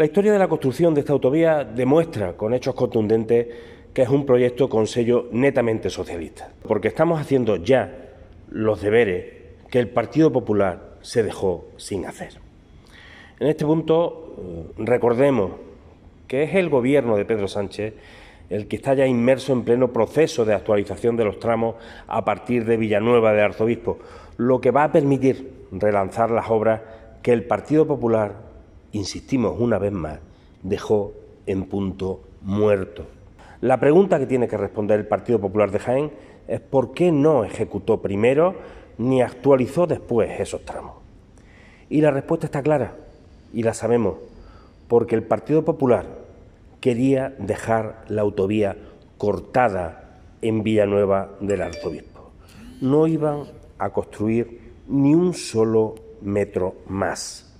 La historia de la construcción de esta autovía demuestra con hechos contundentes que es un proyecto con sello netamente socialista, porque estamos haciendo ya los deberes que el Partido Popular se dejó sin hacer. En este punto, recordemos que es el Gobierno de Pedro Sánchez el que está ya inmerso en pleno proceso de actualización de los tramos a partir de Villanueva de Arzobispo, lo que va a permitir relanzar las obras que el Partido Popular, insistimos una vez más, dejó en punto muerto. La pregunta que tiene que responder el Partido Popular de Jaén es por qué no ejecutó primero ni actualizó después esos tramos. Y la respuesta está clara, y la sabemos, porque el Partido Popular quería dejar la autovía cortada en Villanueva del Arzobispo. No iban a construir ni un solo metro más.